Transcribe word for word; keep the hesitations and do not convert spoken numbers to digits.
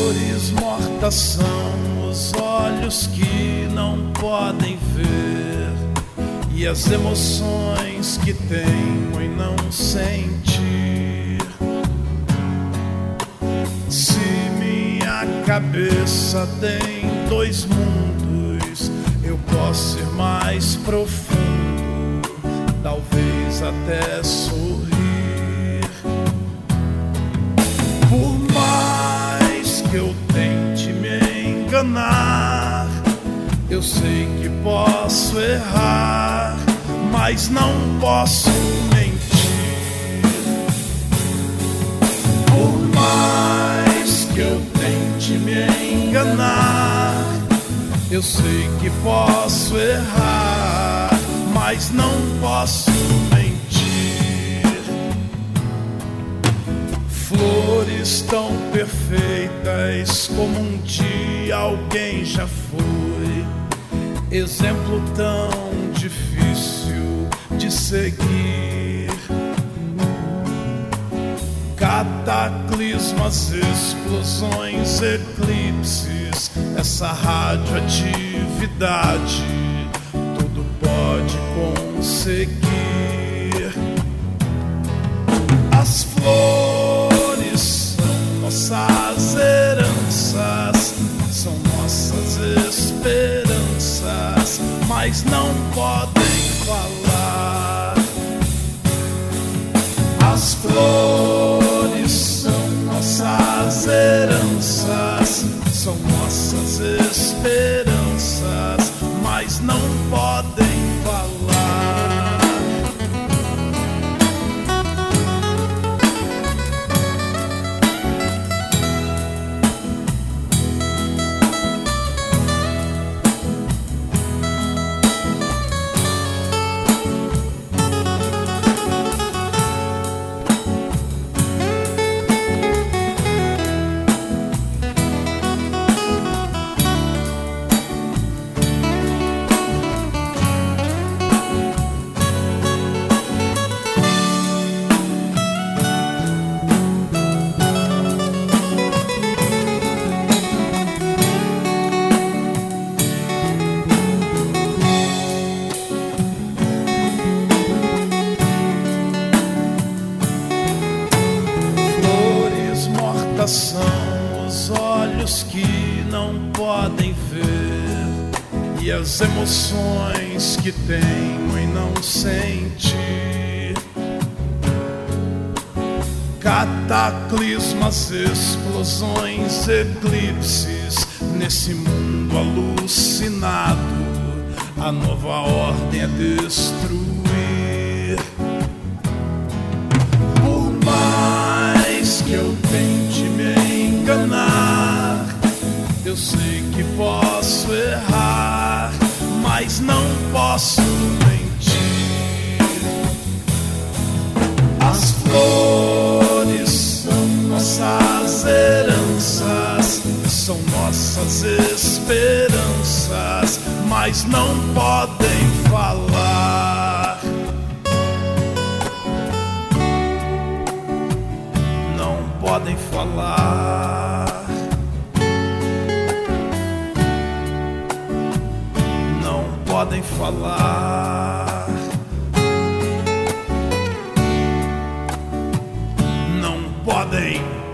Flores mortas são os olhos que não podem ver, e as emoções que tenho em não sentir. Se minha cabeça tem dois mundos, eu posso ir mais profundo, talvez até sorrir. Por mais que eu tente me enganar, eu sei que posso errar, mas não posso mentir. Por mais que eu tente me enganar, eu sei que posso errar, mas não posso mentir. Flores tão perfeitas como um dia alguém já foi, exemplo tão difícil de seguir. Cataclismas, explosões, eclipses, essa radioatividade tudo pode conseguir. As flores são nossas heranças, são nossas esperanças, mas não podem falar. As flores são nossas heranças, são nossas esperanças, mas não podem falar. São os olhos que não podem ver, e as emoções que tenho em não sentir. Cataclismas, explosões, eclipses, nesse mundo alucinado, a nova ordem é destruir. Por mais que eu tente me enganar, eu sei que posso errar, mas não posso mentir. As flores são nossas heranças, são nossas esperanças, mas não podem falar. Não podem falar. Não podem falar. Não podem